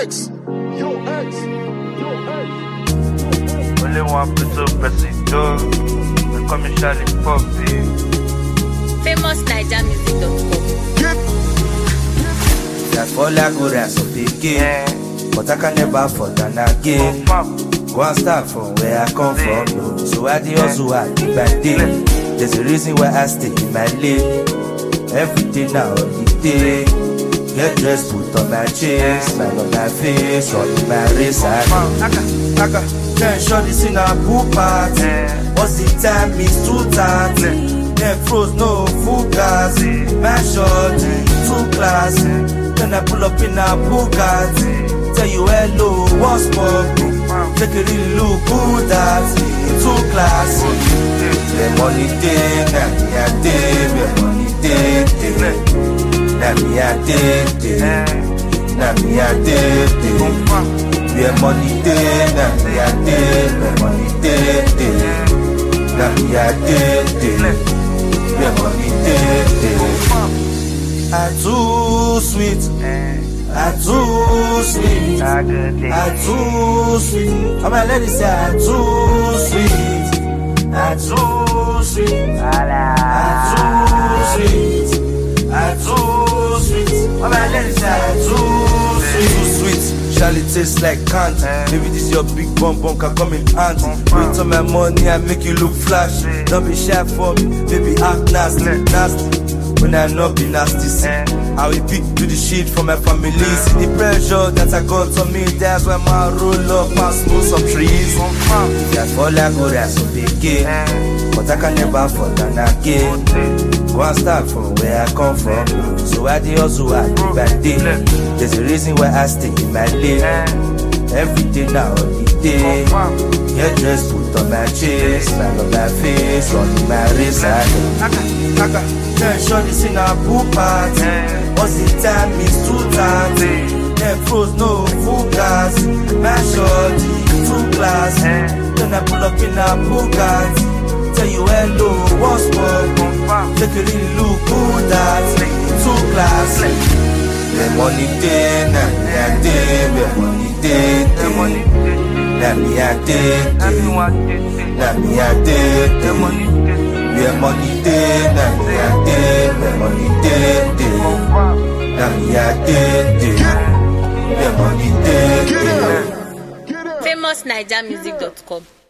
ex. Only one plutôt président, mais comme Charlie Poppy. FamousNigerMusic.com. That's all I could ask of the game, but I can never fall down again. One start from where I come from, no. So I the hustle I day by day. There's a reason why I stay in my lane. Every day now on the day. Get dressed, put on my chain, smile on my face, running my race. I can't show this in a pool party. What's the time? It's 2:30. Them froze, no fugazi. My shorty, too classy. Then I pull up in a Bugatti. Tell you hello, what's poppin'? Take a real look good at it. Too classy. The money day, na me a day. The money day, na me a day. Na me a day. The money day, na me a day. The money day, na me a day. The money day. I too sweet. I too sweet. I too sweet. All my ladies say I too sweet. I too sweet. I too sweet. I too sweet. All my ladies say I too sweet. Too sweet. Charlie tastes like candy. Maybe this your big bum can come in handy. Wait on my money and make you look flashy. Don't be shy for me, baby act nasty. When I not be nasty, see I will pick to the shit for my family. See the pressure that I got on me. That's why my roll up and smoke some trees. That's all I could ask of the game, but I can never fall down again. One start from where I come from, so I the hustle I day by day. There's a reason why I stay in my lane. Every day now on the day. Get dressed, put on my chain, smile on my face, running my race. I can't show this in a pool party. What's the time? It's 2:30. Them froze, no fugazi. My shorty, too classy. Then I pull up in a Bugatti. Tell you hello, what's up? Take a real look good at it. Too classy. The money day, na me a day. The money day, na me a day. Na me a day. The money day, na me a day. The money day, na me a day. The money day. FamousNigerMusic.com.